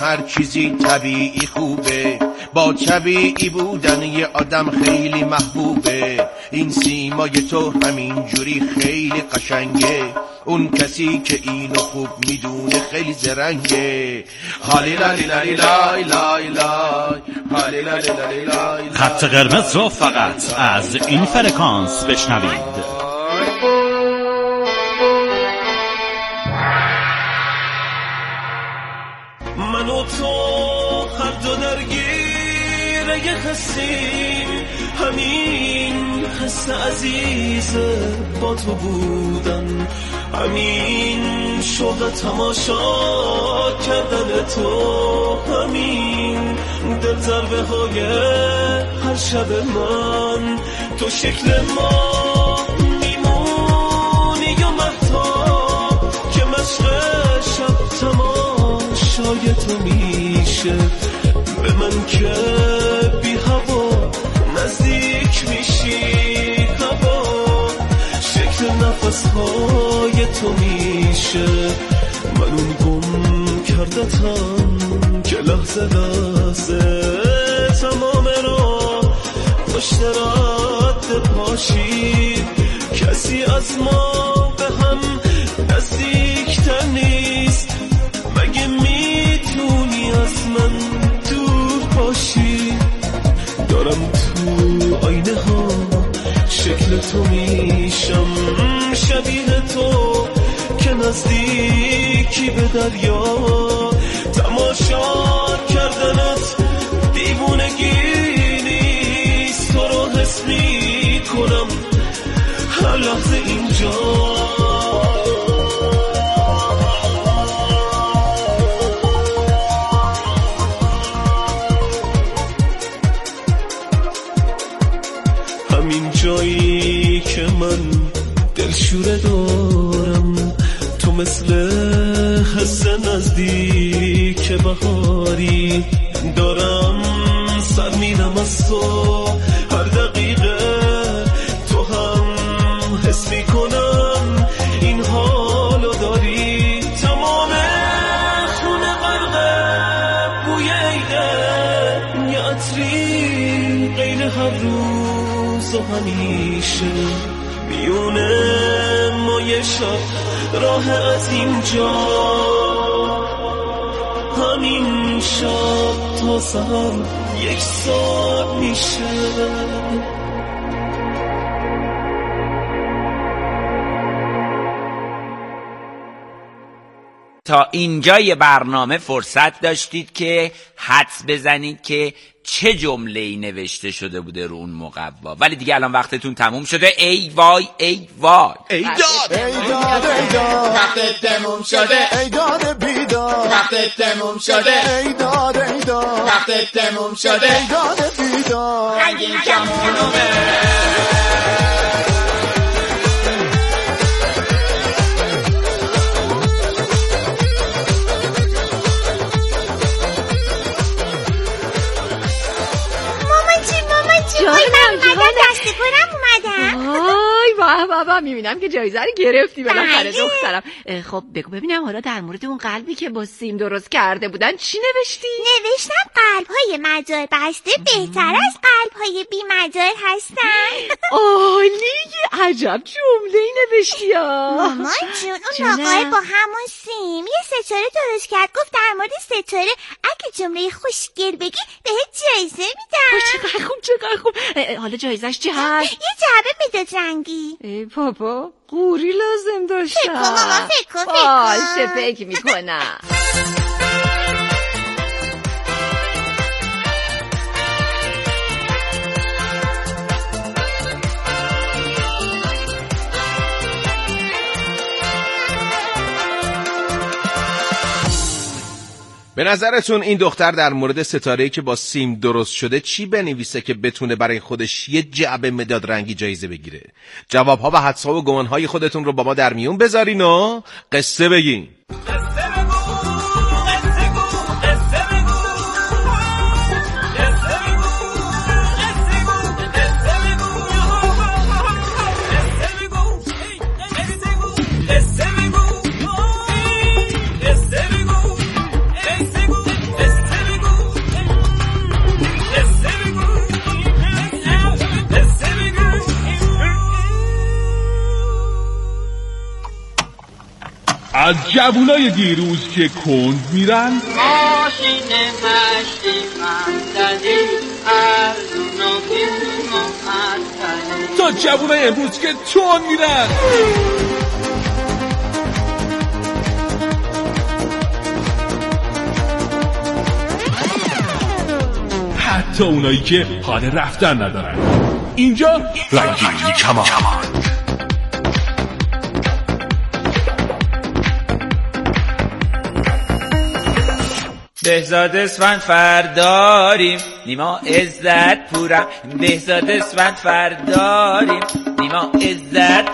هر چیزی طبیعی خوبه، با طبیعی بودن یه آدم خیلی محبوبه. این سیمای تو همین جوری خیلی قشنگه، اون کسی که اینو خوب میدونه خیلی زرنگه. هالی لالی لالی لای لای لای، هالی لالی لالی لای. خط قرمز رو فقط از این فرکانس بشنوید. من و تو هر دو درگیر یه حسیم، همین حس عزیز با تو بودن، همین شوق تماشا کردن تو، همین دل ضربه های هر شب من. تو شکل ما میمونی یا مهتاب که مشق شب تماشای تو میشه، به من که بی هوا نزدیک میشی، هوا شکل نفسهای تو میشه. من اون گم کردتم که لحظه لحظه تمام را پشت رد پاشید، کسی از ما به هم نزدیکتر نیست. مگه میتونی از من دور باشی؟ دارم تو آینه ها شکل تو میشم، شبیه تو که نزدیکی به دریا. تماشا کردنت دیوونگی نیست، تو رو حس میکنم هر لحظه اینجا. جایی که من دلشوره دارم، تو مثل حس نزدیک بهاری. دارم سر میرم از تو هر دقیقه، تو هم حس میکنم این حالو داری. تمام خونه غرقه بوی عیده، یه عطری غیر هر روز و همیشه. میونه ما یه شب راه از اینجا، همین شب تا سهر 1 ساعت میشه. تا اینجای برنامه فرصت داشتید که حدس بزنید که چه جمله‌ای نوشته شده بوده رو اون مقوا، ولی دیگه الان وقتتون تموم شده. ای وای ای وای، ای داد ای داد ای داد، وقت تموم شده. ای داد بیداد، وقت تموم شده. ای داد ای داد، وقت تموم شده. ای داد بیداد، رنگین کمونومه. دسته کنم اومدم. آی واه بابا، میبینم که جایزه رو گرفتی بالاخره دخترم. خب بگو ببینم حالا در مورد اون قلبی که با سیم درست کرده بودن چی نوشتی؟ نوشتم قلب‌های مجال بسته بهتر از قلب‌های بی مجال هستن. عالی، عجب جمله‌ای نوشتی ها. مامان جون، اون آقای با همون سیم یه ستاره درست کرد، گفت در مورد ستاره اگه جمله خوشگل بگی بهت جایزه میدم. چقدر خوب چقدر خوب. حالا جایزش چه هست؟ یه جعبه مداد رنگی. ای بابا، قوری لازم داشتم. فکر کن ماما، فکر کن. باشه فکر میکنم. به نظرتون این دختر در مورد ستاره‌ای که با سیم درست شده چی بنویسه که بتونه برای خودش یه جعبه مداد رنگی جایزه بگیره؟ جوابها و حدس‌ها و گمان‌های خودتون رو با ما در میون بذارین و قصه بگین. از جوونای دیروز که کند میرن، ماشین مشتی ممددی ارزون و گیم و مددی، تا جوونای امروز که تون میرن. حتی اونایی که حال رفتن ندارن. اینجا رنگین کمان. بهزاد اسفند فرداریم نیما عزت پورم، بهزاد اسفند فرداریم نیما عزت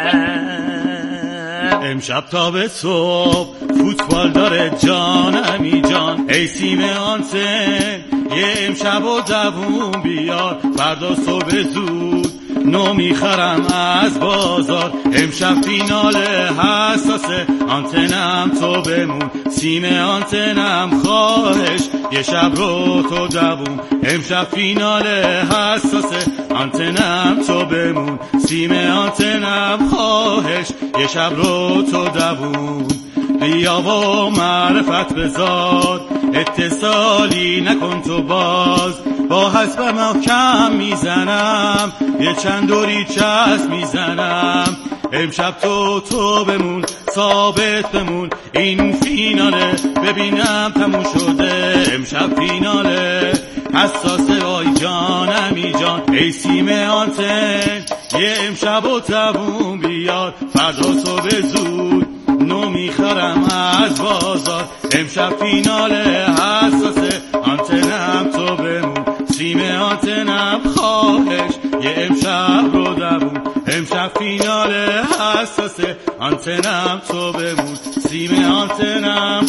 پورم. امشب تا به صبح فوتبال داره جانمی جان، ای سیمهان سن یه امشب و دوون بیار، فردا صبح زود نو میخرم از بازار. امشب فینال حساسه آنتنم تو بمون، سیم آنتنم خواهش یه شب رو تو دوون. امشب فینال حساسه آنتنم تو بمون، سیم آنتنم خواهش یه شب رو تو دوون. بیا و معرفت بزاد اتصالی نکن تو باز، با حسب محکم میزنم یه چند دوری چسب میزنم. امشب تو بمون ثابت بمون، این فیناله ببینم تموم شده. امشب فیناله حساسه وای جانمی جان، ای سیم آنتن یه امشب و تبون بیار، فردا صبح زود نو میخرم از بازار. امشب فیناله حساسه آنتنم تو بمون، سیم آنتنم خواهش یه امشب رو دوون. امشب فیناله حساسه آنتنم تو بمون، سیم آنتنم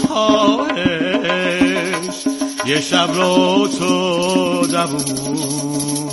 خواهش یه شب رو تو دوون.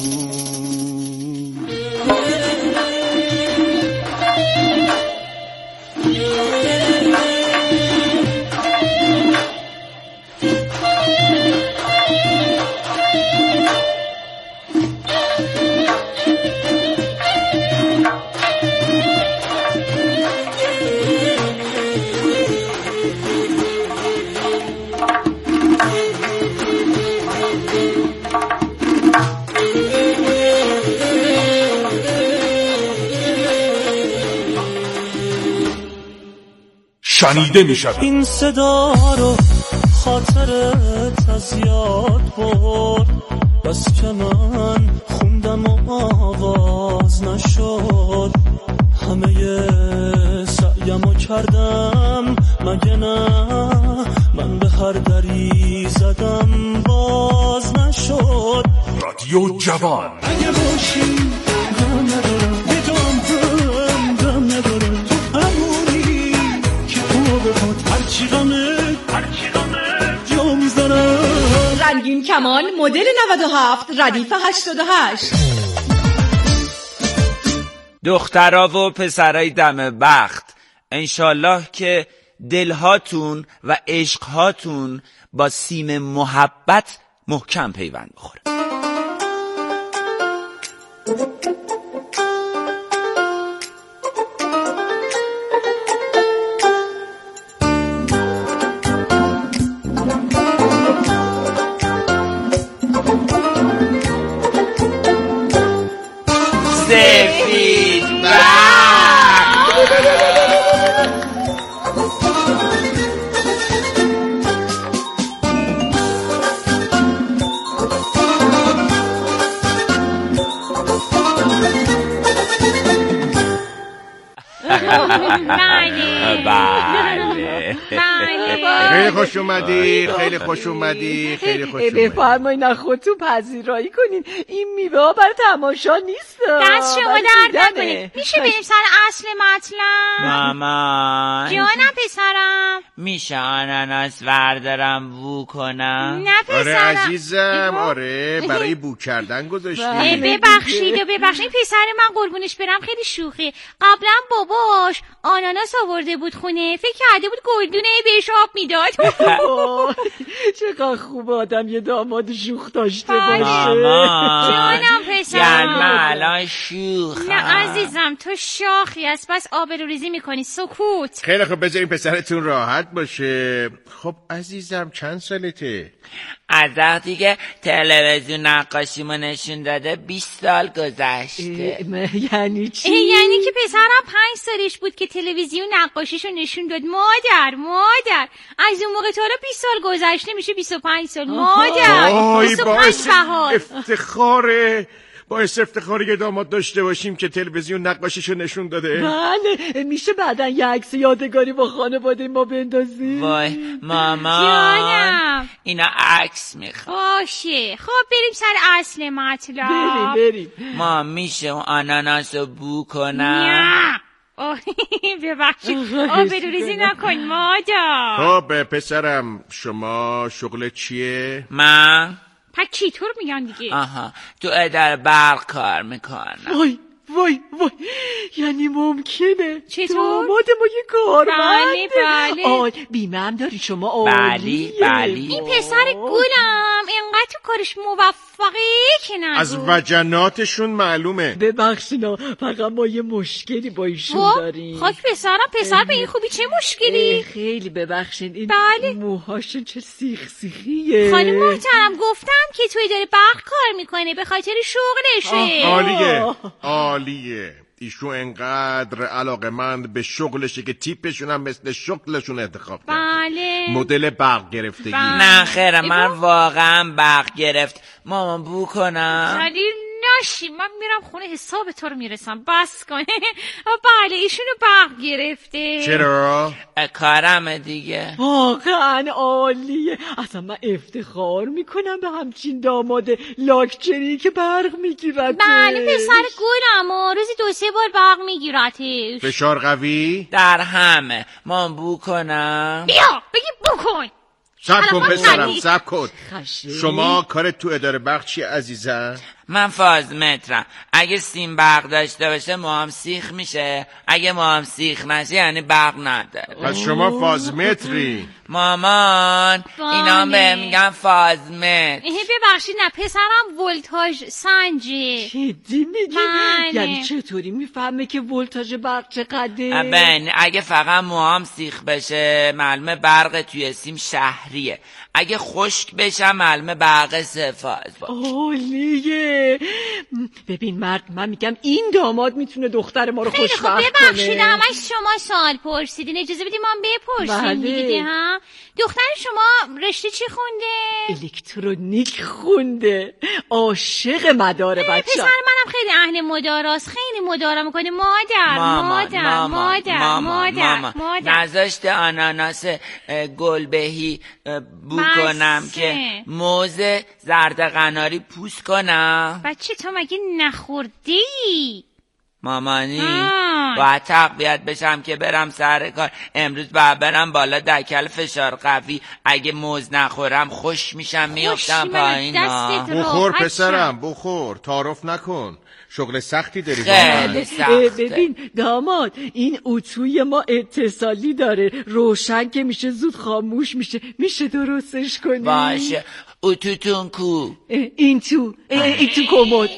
شنیده میشود این صدا رو خاطرت از یاد برد، بس که من خوندم و آواز نشد. همه سعیمو کردم مگه نه، من به هر دری زدم باز نشد. رادیو جوان. اگه باشی غم ندارم، یه جام غم ندارم، تو همونی که تو به خود هرچی غمه جا میزنم. رنگین کمان مدل 97 ردیف 88. دخترها و پسرای دم بخت، انشالله که دلهاتون و عشقهاتون با سیم محبت محکم پیوند بخوره. سفید خیلی خوش اومدی، خیلی خوش اومدی، خیلی خوش اومدی. بفرمایید نه خودتون پذیرایی کنین، این میوه ها برای تماشا نیست. دست شما درد نکنه. میشه بریم سر اصل مطلب؟ مامان جانم پسرم. میشه آناناس وردارم بو کنم؟ نه پسرم. آره عزیزم، آره برای بو کردن گذاشتی. ببخشید این پسر من قربونش برم خیلی شوخی. قبلا باباش آناناس آورده بود خونه، فکر کرده بود گلدونه بهش آب میداد. چقدر خوب آدم یه داماد شوخ داشته باشه. باشه. جانم پسرم. من الان شوخم. نه عزیزم تو شاخی است، بس آبروریزی میکنی. سکوت. خیلی خب بذارین پسرتون راحت باشه. خب عزیزم چند سالته؟ از وقتی که تلویزیون نقاشیمو نشون داده 20 سال گذشته. یعنی چی؟ یعنی که پسرم 5 سالش بود که تلویزیون نقاشیشو نشون داد. مادر از اون موقع تا حالا 20 سال گذشته میشه 25 سال. مادر 25 بهار. افتخاره، باعث افتخاری که داماد داشته باشیم که تلویزیون نقاشیشو نشون داده. بله میشه بعدن یه عکس یادگاری با خانواده ما بندازیم. وای مامان جانم اینا عکس میخواد. باشه خب بریم سر اصل مطلب. بریم ما میشه اون آناناسو بو کنم؟ نه ببخشید آبروریزی نکن مادر. خب پسرم شما شغل چیه؟ من پس چطور میگن دیگه؟ آها تو اداره برق کار میکنم. وای یعنی ممکنه چطور؟ داماد ما یه کارمنده. بله بیمه هم داری شما؟ عالیه. بله این پسر گلم اینقدر تو کارش موفقه که نگو. از وجناتشون معلومه. ببخشینا فقط ما یه مشکلی با ایشون داریم. خاک پسر به این خوبی چه مشکلی؟ خیلی ببخشین این بله موهاشون چه سیخیه. خانم محترم گفتم که توی داره برق کار میکنه به خاطر شغلشه. عالیه. ایشون انقدر علاقه‌مند به شغلشه که تیپشون هم مثل شغلشون انتخاب کرده. بله مدل برق گرفتگی. نه خیره من واقعا برق گرفت. مامان بو کنم؟ خالی ناشی من میرم خونه حساب تو رو میرسم بس کن. بله ایشونو برق گرفته. چرا؟ کارم دیگه. واقعا عالیه. اصلا من افتخار میکنم به همچین داماد لاکچری که برق میگیرد. بله پسر گلم روزی 2-3 بار برق میگیرتش. فشار قوی؟ در همه. مامان بو کنم؟ بیا بگی بو کن. صبر کن پسرم صبر کن. شما کارت تو اداره برق چیه عزیزم؟ من فازمترم. اگه سیم برق داشته باشه موام سیخ میشه، اگه موام سیخ نشه یعنی برق نداره. پس شما فازمتری. مامان اینا هم به میگن فازمتر. ببخشید نه پسرم ولتاژ سنجه. جدی میگی؟ یعنی چطوری میفهمه که ولتاژ برق چقدره؟ ببین اگه فقط موام سیخ بشه معلومه برق توی سیم شهریه، اگه خشک بشه معلومه برق 0 فاز باشه. عالیه. ببین مرد من میگم این داماد میتونه دختر ما رو خوشبخت کنه. خیلی خب ببخشید همش شما سوال پرسیدین اجازه بدید ما هم بپرسیم دیگه. ها دختر شما رشته چی خونده؟ الکترونیک خونده. عاشق مداره بچه. پسر منم خیلی اهل مداراست، خیلی مدارا میکنه. مادر نذاشته آناناس گلبهی بو کنم که موز زرد قناری پوست کنم. بچه تو مگه نخوردی؟ مامانی باید تقویت بشم که برم سر کار. امروز باید برم بالا دکل فشار قوی. اگه موز نخورم خوش میشم میافتم پایین. بخور پسرم بخور، تعارف نکن. شغل سختی داری. خیلی سخته. ببین داماد این اتوی ما اتصالی داره، روشن که میشه زود خاموش میشه درستش کنی؟ باشه. اتوتون کو؟ این تو کمد.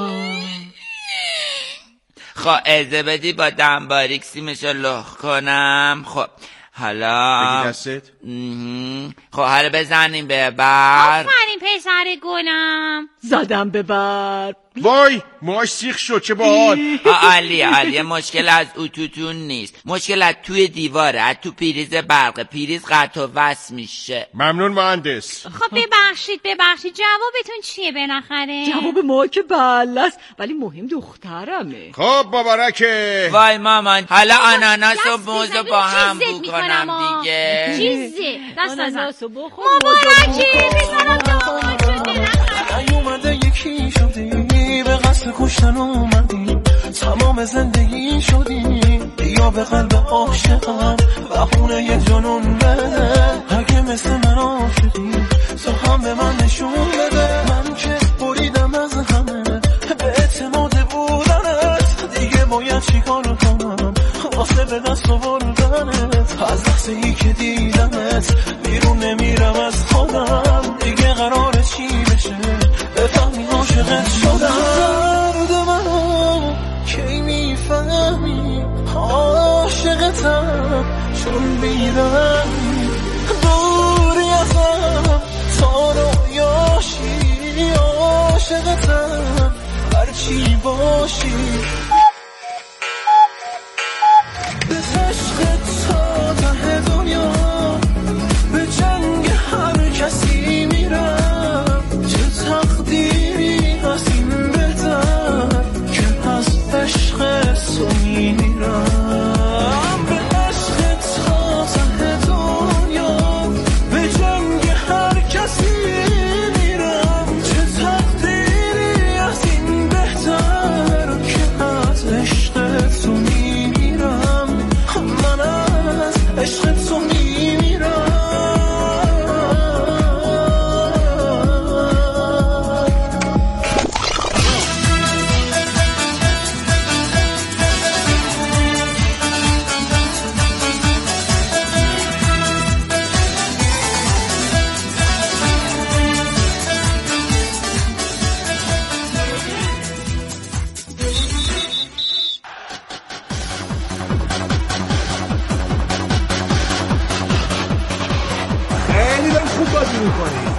خب اجازه بدی با دنباریک سیمشو لخ کنم. خب حالا بگی دستت. خب حالا بزنیم ببر. آفرین پسر گلم. زدم ببر. وای موهاش سیخ شد چه باحال. عالیه. مشکل از اتوتون نیست، مشکل از توی دیواره، از تو پریز برق. پریز قطع و وصل میشه. ممنون مهندس. خب ببخشید جوابتون چیه بالاخره؟ جواب ما که بله است ولی مهم دخترمه. خب مبارکه. وای مامان حالا آناناس و موز رو با هم بو کنم دیگه. چیزه دست آناناسو بخور. مبارکه پسرم داماد شده. اومده یکی شدی به قصد کشتن اومدی، تمام زندگی شدی بیا به قلب عاشقم بهونه یه جنون بده. اگه مثل من عاشقی تو هم به من نشون بده. من که بریدم از همه به اعتماد بودنت، دیگه باید چیکار کنم واسه به دست آوردنت. از لحظه ای که دیدمت بیرون نمیرم از خودم، دیگه قراره چی بشه بفهمی عاشقت شدم. درد منو کی میفهمی عاشقتم، چون میرم دوری ازم تا رویاشی، عاشقتم هرچی باشی. به عشق تا ته دنیا به جنگ هر کسی میرم، چه تقدیری از این بهتر که از عشق تو میرم. به عشق تا ته دنیا به جنگ هر کسی میرم، چه تقدیری از این بهتر که از عشق تو میرم. من از عشق تو میرم. خیلی داری خوب بازی میکنی.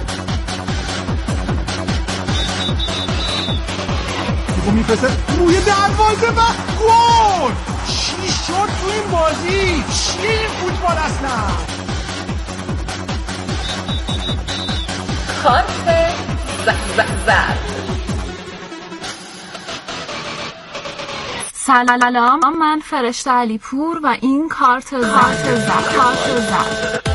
تو میفرسته روی دروازه و گل. چی شد تو این بازی؟ چیه این فوتبال اصلا؟ کارت زرد. سلام، من فرشته علی پور و این کارت زرد.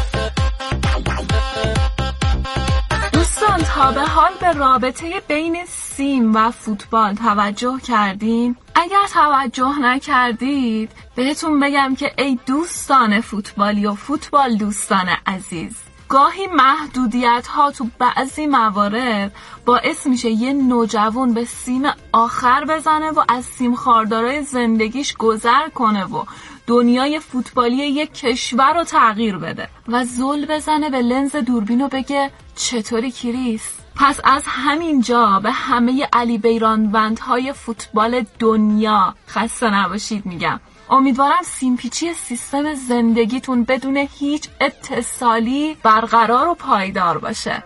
دوستان تا به حال به رابطه بین سیم و فوتبال توجه کردین؟ اگر توجه نکردید بهتون بگم که ای دوستان فوتبالی و فوتبال دوستان عزیز، گاهی محدودیت ها تو بعضی موارد باعث میشه یه نوجوان به سیم آخر بزنه و از سیم خاردارای زندگیش گذر کنه و دنیای فوتبالی یک کشور رو تغییر بده و زل بزنه به لنز دوربین و بگه چطوری کریس؟ پس از همین جا به همه علی بیرانوندهای فوتبال دنیا خسته نباشید میگم. امیدوارم سیمپیچی سیستم زندگیتون بدون هیچ اتصالی برقرار و پایدار باشه.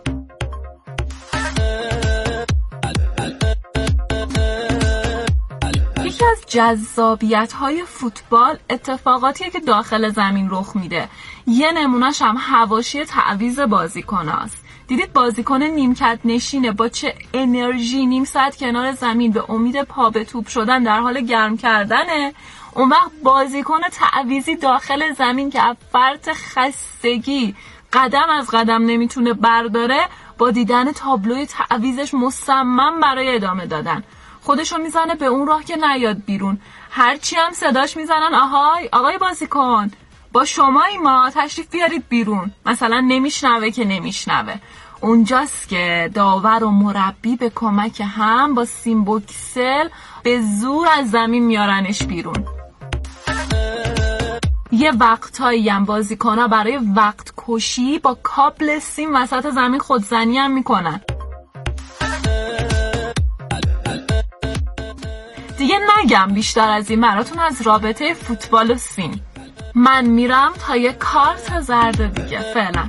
یکی از جذابیت‌های فوتبال اتفاقاتیه که داخل زمین رخ میده. یه نمونه‌ش هم حواشی تعویض بازیکناست. دیدید بازیکن نیمکت نشینه با چه انرژی نیم ساعت کنار زمین به امید پا به توپ شدن در حال گرم کردنه. اون وقت بازیکن تعویضی داخل زمین که از فرط خستگی قدم از قدم نمیتونه برداره، با دیدن تابلوی تعویضش مصمم برای ادامه دادن خودشو میزنه به اون راه که نیاد بیرون. هرچی هم صداش میزنن آقای بازیکن با شمایی ما تشریف بیارید بیرون، مثلا نمیشنوه. اونجاست که داور و مربی به کمک هم با سیمبوکسل به زور از زمین میارنش بیرون. یه وقتایی هم بازیکن‌ها برای وقت کشی با کابل سیم وسط زمین خودزنی هم میکنن. دیگه نگم بیشتر از این براتون از رابطه فوتبال و سیم. من میرم تا یه کارت زرد دیگه. فعلا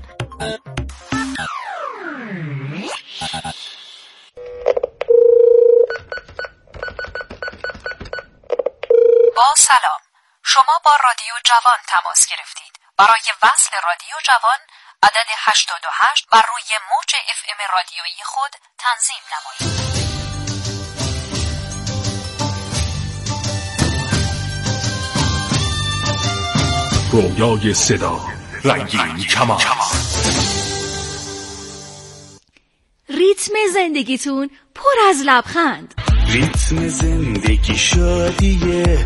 با سلام، شما با رادیو جوان تماس گرفتید. برای وصل رادیو جوان عدد 88 بر روی موج FM رادیویی خود تنظیم نمایید. رویای صدا، رنگین کمان. ریتم زندگیتون پر از لبخند. ریتم زندگی شادیه،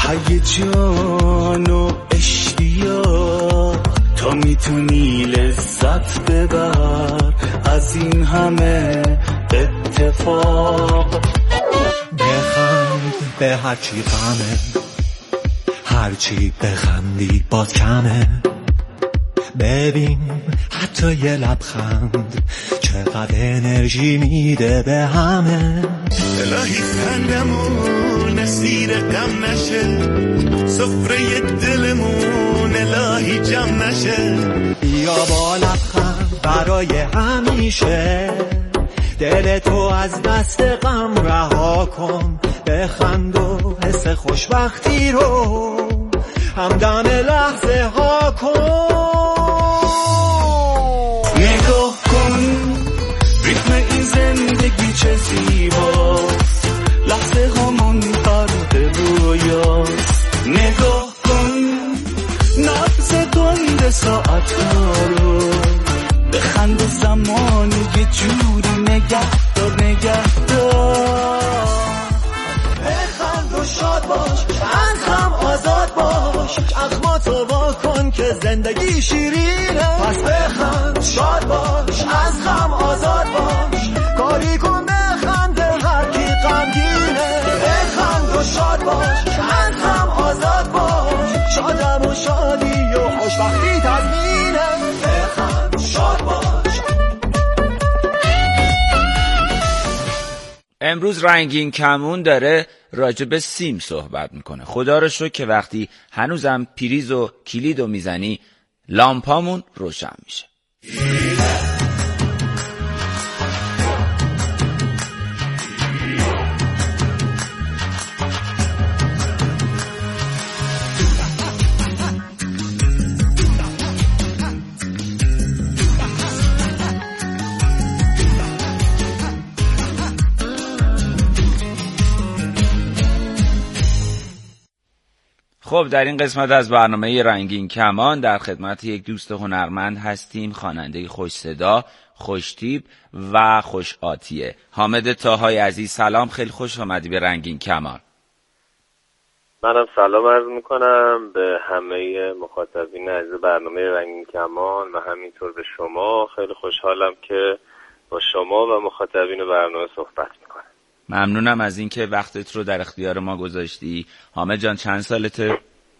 هیجان و اشتیاق. تا میتونی لذت ببر از این همه اتفاق. بخند به هرچی غمه، هرچی بخندی باز کمه. ببین حتی یه لبخند چقدر انرژی میده به همه. الهی خندمون اسیر غم نشه، سفره دلمون الهی جمع نشه. بیا با لبخند برای همیشه، دل تو از دست غم رها کن. بخند و حس خوشبختی رو همدم لحظه ها کن. نگاه کن ریتم این زندگی چه زیباست، لحظه هامون فرد رویاست. نگاه کن نبض تند ساعت ها رو، بخند و زمانی یه جوری نگه دار نگه دار. بخند و شاد باش، از غم آزاد باش، چشماتو وا کن که زندگی شیرینه. پس بخند شاد باش، از غم آزاد باش، کاری کن بخند هر کی غمگینه. بخند و شاد باش، از غم آزاد باش، شادم و شادی و خوشبختی تضمینه. بخند شاد باش. امروز رنگین کمون داره راجع به سیم صحبت میکنه. خدا رو شکر که وقتی هنوزم پریز و کلیدو میزنی لامپامون روشن میشه. خب در این قسمت از برنامه رنگین کمان در خدمت یک دوست هنرمند هستیم، خواننده خوش صدا، خوش تیپ و خوش آتیه. حامد طاهای عزیز سلام، خیلی خوش آمدی به رنگین کمان. منم سلام عرض میکنم به همه مخاطبین عزیز برنامه رنگین کمان و همینطور به شما. خیلی خوشحالم که با شما و مخاطبین برنامه صحبت میکنم. ممنونم از اینکه وقتت رو در اختیار ما گذاشتی. حامد جان چند سالته؟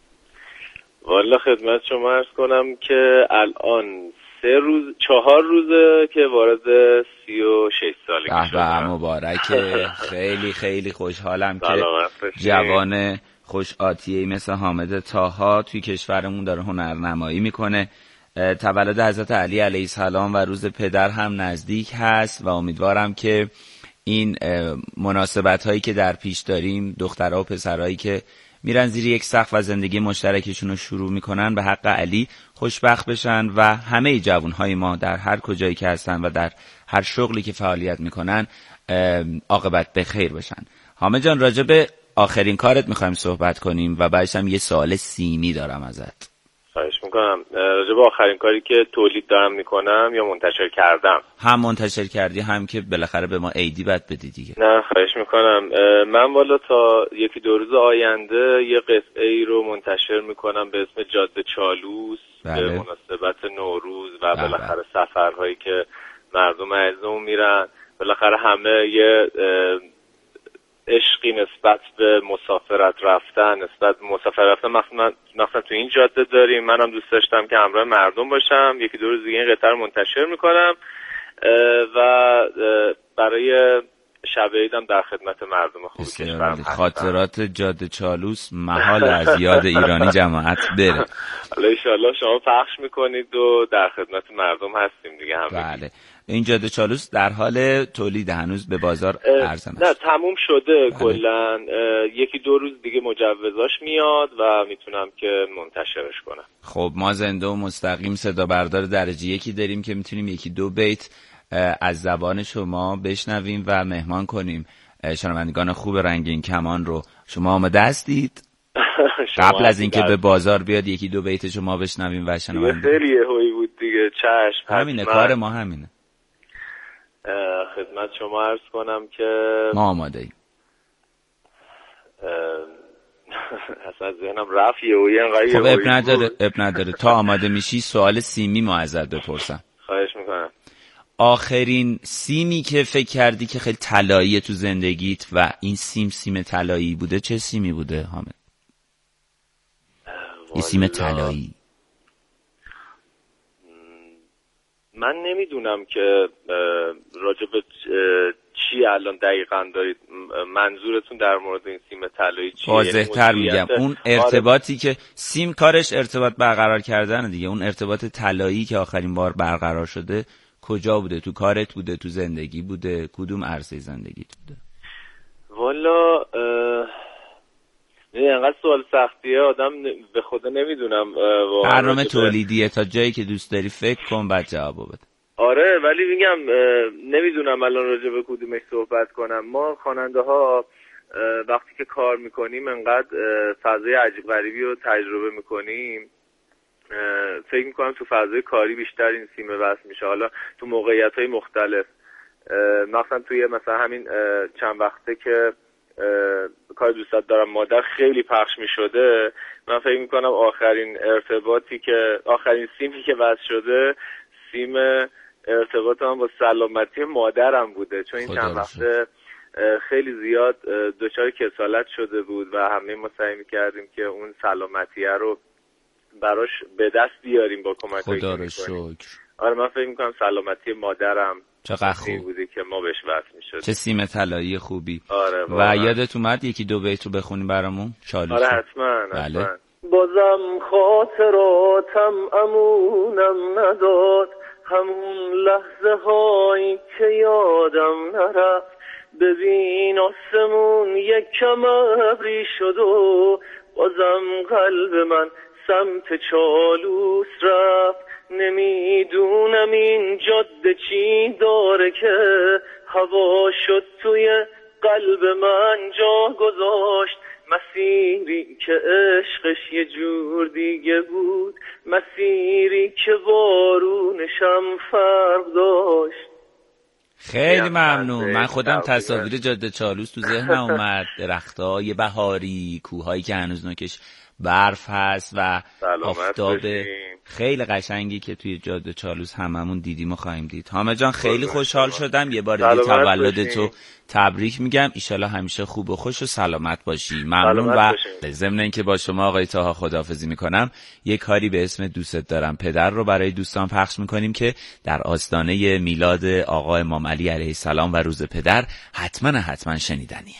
والا خدمت شما عرض کنم که الان 4 روزه که وارد 36 سالگی شدم. مبارکه. خیلی خیلی خوشحالم که جوان خوش آتیه‌ای مثل حامد طاها توی کشورمون داره هنرنمایی میکنه. تولد حضرت علی علیه السلام و روز پدر هم نزدیک هست و امیدوارم که این مناسبت هایی که در پیش داریم، دخترها و پسرهایی که میرن زیر یک سقف و زندگی مشترکشون رو شروع میکنن، به حق علی خوشبخت بشن و همه جوانهای ما در هر کجایی که هستن و در هر شغلی که فعالیت میکنن عاقبت به خیر بشن. حامد جان راجع به آخرین کارت میخوایم صحبت کنیم و بعدش هم یه سوال سیمی دارم ازت. خواهش میکنم. راجع به آخرین کاری که تولید دارم میکنم یا منتشر کردم؟ هم منتشر کردی هم که بالاخره به ما عیدی بعد بدی دیگه. نه خواهش میکنم. من والا تا 1-2 روز آینده یه قطعه ای رو منتشر میکنم به اسم جاده چالوس. بله. به مناسبت نوروز و بالاخره سفرهایی که مردم عزیزمون میرن، بالاخره همه یه عشقی نسبت به مسافرت رفتن، مثلا تو این جاده داریم. منم دوست داشتم که همراه مردم باشم. 1-2 روز دیگه این قطعه رو منتشر میکنم و برای شب عیدم در خدمت مردم خوب کشورم هستم. خاطرات جاده چالوس محال از یاد ایرانی جماعت بره. حالا انشالله شما پخش میکنید و در خدمت مردم هستیم دیگه همه. بله. این جاده چالوس در حال تولید، هنوز به بازار عرضه نشده. نه تموم شده. کلا 1-2 روز دیگه مجوزاش میاد و میتونم که منتشرش کنم. خب ما زنده و مستقیم صدا بردار درجه 1 داریم که میتونیم 1-2 بیت از زبان شما بشنویم و مهمان کنیم شنوندگان خوب رنگین کمان رو. شما آماده هستید؟ قبل از اینکه به بازار بیاد 1-2 بیت شما بشنویم و شنوندگان. خیلی هوی بود دیگه. چشم. همینه کار ما همینه. خدمت شما عرض کنم که ما آماده ایم. اصلا ذهنم رفت یه خب اب نداره تا آماده میشی سوال سیمی ما ازت بپرسم. خواهش میکنم. آخرین سیمی که فکر کردی که خیلی طلاییه تو زندگیت و این سیم طلایی بوده، چه سیمی بوده حامد؟ یه سیم طلایی. من نمیدونم که راجع به چی الان دقیقاً دارید منظورتون در مورد این سیم طلایی چیه؟ واضح تر میگم، اون ارتباطی که سیم کارش ارتباط برقرار کردن دیگه، اون ارتباط طلایی که آخرین بار برقرار شده کجا بوده؟ تو کارت بوده؟ تو زندگی بوده؟ کدوم عرصه زندگیت بوده؟ والا اینقدر سوال سختیه، آدم به خدا نمیدونم. برنامه تولیدیه، تا جایی که دوست داری فکر کن بعد جوابو بده. آره ولی میگم نمیدونم الان راجع به کدومش صحبت کنم. ما خواننده ها وقتی که کار میکنیم انقدر فضای عجیب غریبی رو تجربه میکنیم، فکر میکنم تو فضای کاری بیشتر این سیمه وصل میشه. حالا تو موقعیت های مختلف، مثلا توی مثلا همین چند وقته که کار دوست دارم مادر خیلی پخش میشده، من فکر میکنم آخرین سیمی که وصل شده سیم ارتباط من با سلامتی مادرم بوده، چون این چند وقته خیلی زیاد دچار کسالت شده بود و همه ما سعی میکردیم که اون سلامتیه رو براش به دست بیاریم با کمک‌هایی که می‌کنیم. آره من فکر میکنم سلامتی مادرم چقدر خوب بودی که ما بهش وصل میشد. چه سیم طلایی خوبی. آره و یادت اومد یکی دو بیت رو بخونی برامون؟ چالوس. آره حتما. بله. بازم خاطراتم امونم نداد، همون لحظه هایی که یادم نرفت. ببین آسمون یک کم ابری شد و بازم قلب من سمت چالوس رفت. نمیدونم این جاده چی داره که هوا شد توی قلب من جا گذاشت. مسیری که عشقش یه جور دیگه بود، مسیری که بارونشم فرق داشت. خیلی ممنون. من خودم تصاویر جاده چالوس تو ذهنم اومد، درخت‌های بهاری، کوهایی که هنوز نوکش برف هست و آفتاب خیلی قشنگی که توی جاده چالوس هممون دیدیم و خواهیم دید. حامد جان خیلی خوشحال شدم، یه بار دیگه تولدتو تبریک میگم، ایشالا همیشه خوب و خوش و سلامت باشی. ممنون. و ضمن اینکه با شما آقای طاها خداحافظی میکنم، یه کاری به اسم دوست دارم پدر رو برای دوستان پخش میکنیم که در آستانه میلاد آقا امام علی علیه السلام و روز پدر حتما شنیدنیه.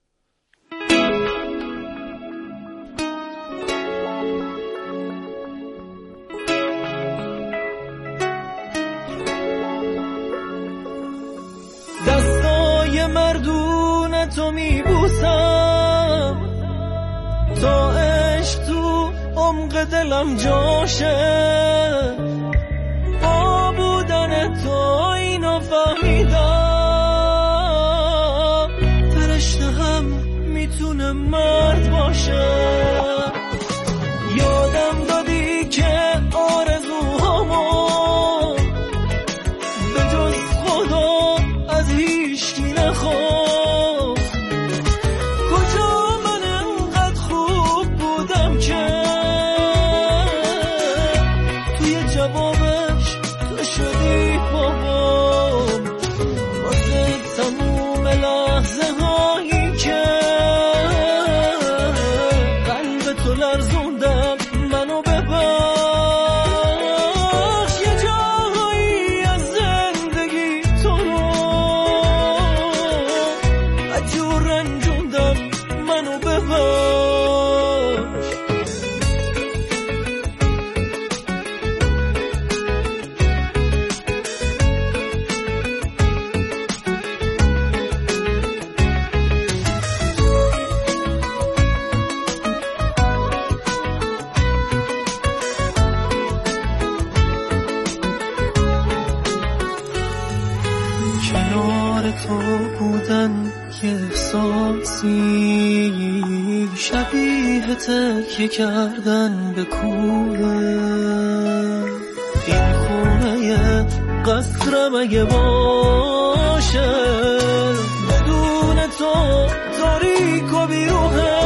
مردون تو میبوسم تا عشق تو عمق دلم جاشه. با بودن تو اینو فهمیدم، فرشته هم میتونه مرد باشه. یادم دادی که آرزوهامو به جز خدا از هیچکی نخواست. کجا من انقدر خوب بودم که توی جوابش تو شدی بابام. واسه تموم لحظه هایی که قلب تو لرزوندم منو ببخش. یه جاهایی از زندگی تو رو عجور رنجوندم منو ببخش. کنار تو بودن یه احساسی شبیه تکیه کردن به کوه. این خونه قصرم اگه باشه بدون تو تاریک و بیروحه.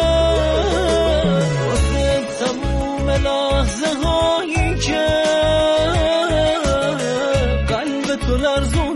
واسه تموم لحظه هایی که قلب تو لرزون